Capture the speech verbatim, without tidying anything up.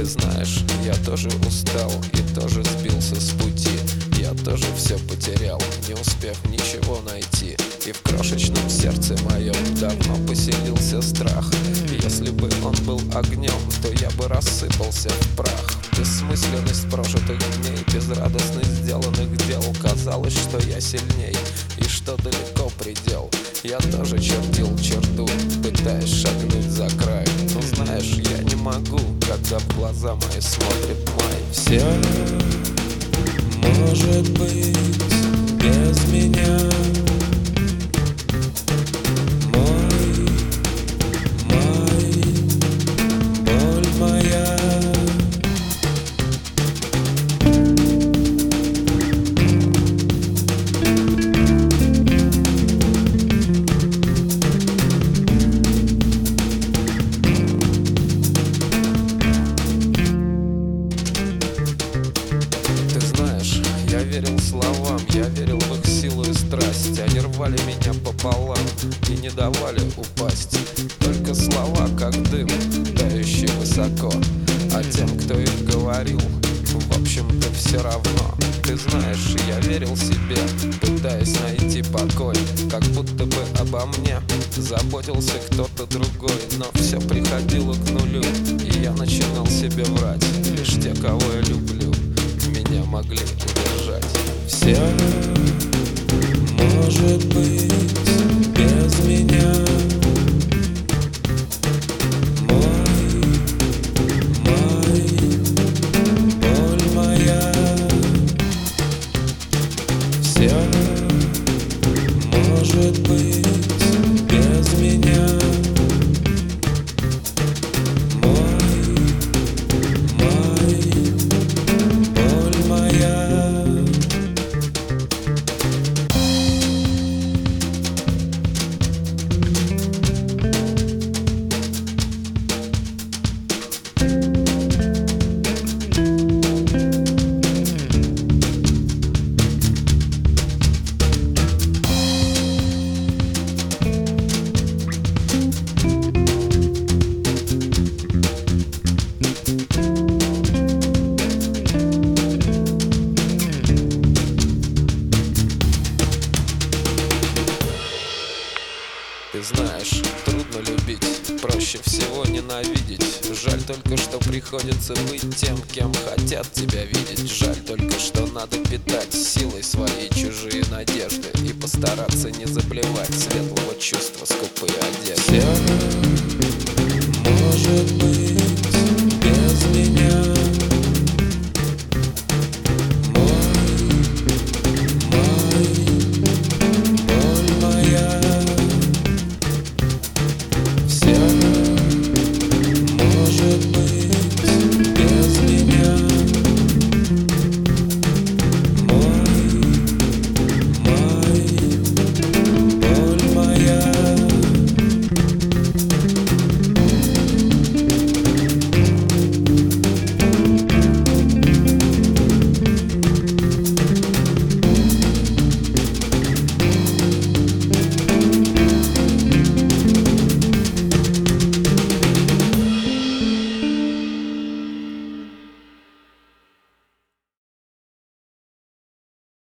знаешь, я тоже устал и тоже сбился с пути. Я тоже все потерял, не успев ничего найти. И в крошечном сердце моем давно поселился страх. Если бы он был огнем, то я бы рассыпался в прах. Бессмысленность прожитых дней, безрадостность сделанных дел. Казалось, что я сильней и что далеко предел. Я тоже чертил черту, пытаясь шагнуть за край. Но знаешь, я не могу, когда в глаза мои смотрит май. Все может быть без меня. Мой май, боль моя. Я верил словам, я верил в их силу и страсть. Они рвали меня пополам и не давали упасть. Только слова, как дым, тающий высоко. А тем, кто их говорил, в общем-то все равно. Ты знаешь, я верил себе, пытаясь найти покой. Как будто бы обо мне заботился кто-то другой. Но все приходило к нулю, и я начинал себе врать. Лишь те, кого я люблю, меня могли удержать. Все может быть без меня. Мой май, боль моя. Все может быть без меня. Ты знаешь, трудно любить, проще всего ненавидеть. Жаль только, что приходится быть тем, кем хотят тебя видеть. Жаль только, что надо питать силой свои чужие надежды и постараться не заплевать светлого чувства скупые одежды.